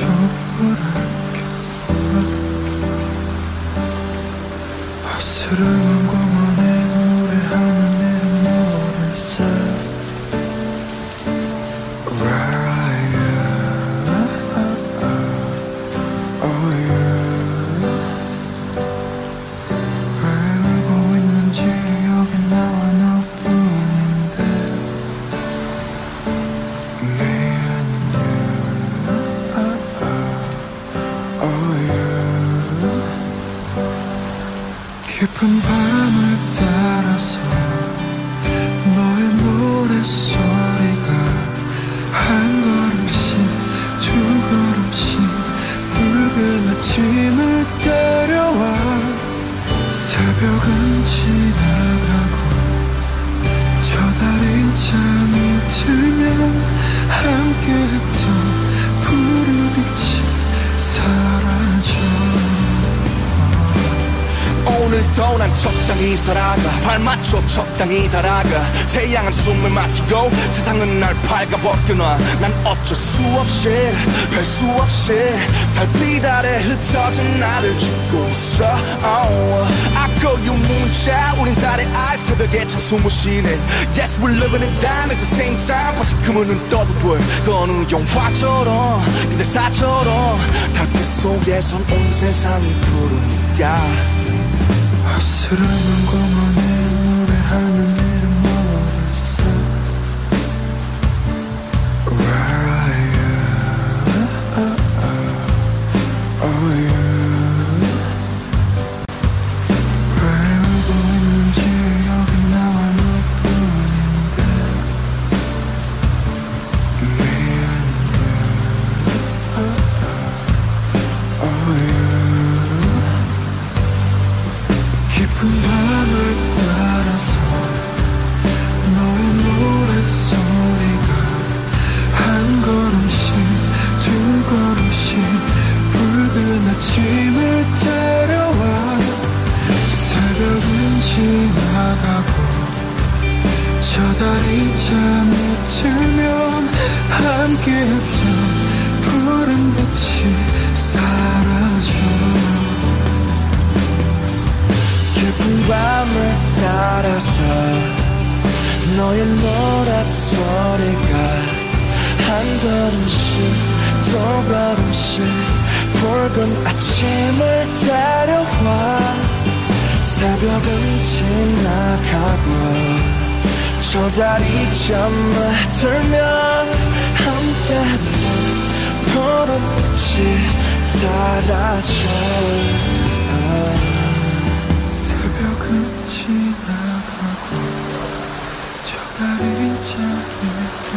촛불을 켰어. 어스름한 공원에 노래하는 이름 모를세. Where are you? Oh you. 왜 울고 있는지 여기 나와 너뿐인데. Me and you. Oh you. 깊은 밤을 따라서 너의 노랫소리가 한 걸음씩 두 걸음씩 붉은 아침을 데려와. 새벽은 지나가고 저 달이 잠이 들면 함께했던 푸른 빛이 사라져. 오늘도 난 적당히 살아가, 발맞춰 적당히 달아가. 태양은 숨을 막히고 세상은 날 밝아벗겨놔. 난 어쩔 수 없이 별 수 없이 달빛 아래 흩어진 나를 짚고 있어. I call you 문자, 우린 달의 알, 새벽에 찬 숨을 쉬네. Yes, we're living it down at the same time. 반짝금은 눈 떠도 돼. 그 어느 영화처럼 그대사처럼 달빛 속에선 온 세상이 푸르니까. 어스름한 공원에 노래하는 이름 모를세. Where are you? Oh you. 왜 울고 있는지 여기 나와 너뿐인데. Me and you. Oh you. 깊은 밤을 따라서 너의 노랫소리가 한 걸음씩 두 걸음씩 붉은 아침을 데려와. 새벽은 지나가고 저 달이 잠이 들면 함께했던 푸른 빛이 사라져. 깊은 밤을 따라서 너의 노랫소리가 한 걸음씩 두 걸음씩 붉은 아침을 데려와. 새벽은 지나가고 저 달이 잠을 들면 함께했던 푸른 빛이 사라져. 새벽은 지나가고 저 달이 잠이